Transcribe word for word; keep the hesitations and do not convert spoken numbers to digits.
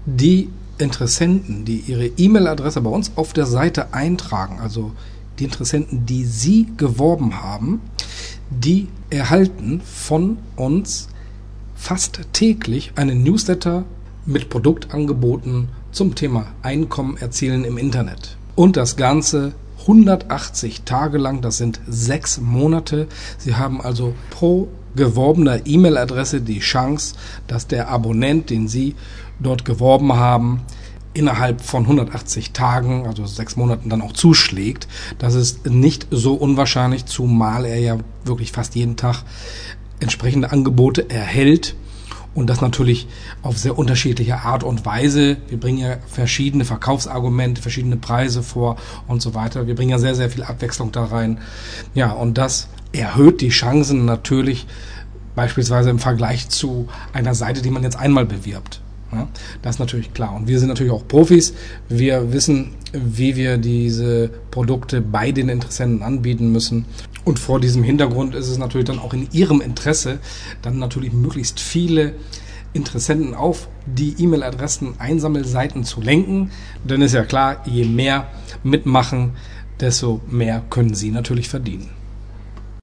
Die Interessenten, die ihre E-Mail-Adresse bei uns auf der Seite eintragen, also die Interessenten, die Sie geworben haben, die erhalten von uns fast täglich einen Newsletter mit Produktangeboten zum Thema Einkommen erzielen im Internet. Und das Ganze hundertachtzig Tage lang, das sind sechs Monate. Sie haben also pro geworbener E-Mail-Adresse die Chance, dass der Abonnent, den Sie dort geworben haben, innerhalb von hundertachtzig Tagen, also sechs Monaten, dann auch zuschlägt. Das ist nicht so unwahrscheinlich, zumal er ja wirklich fast jeden Tag entsprechende Angebote erhält und das natürlich auf sehr unterschiedliche Art und Weise. Wir bringen ja verschiedene Verkaufsargumente, verschiedene Preise vor und so weiter. Wir bringen ja sehr, sehr viel Abwechslung da rein. Ja, und das erhöht die Chancen natürlich beispielsweise im Vergleich zu einer Seite, die man jetzt einmal bewirbt. Ja, das ist natürlich klar. Und wir sind natürlich auch Profis. Wir wissen, wie wir diese Produkte bei den Interessenten anbieten müssen. Und vor diesem Hintergrund ist es natürlich dann auch in Ihrem Interesse, dann natürlich möglichst viele Interessenten auf die E-Mail-Adressen-Einsammelseiten zu lenken. Denn ist ja klar, je mehr mitmachen, desto mehr können Sie natürlich verdienen.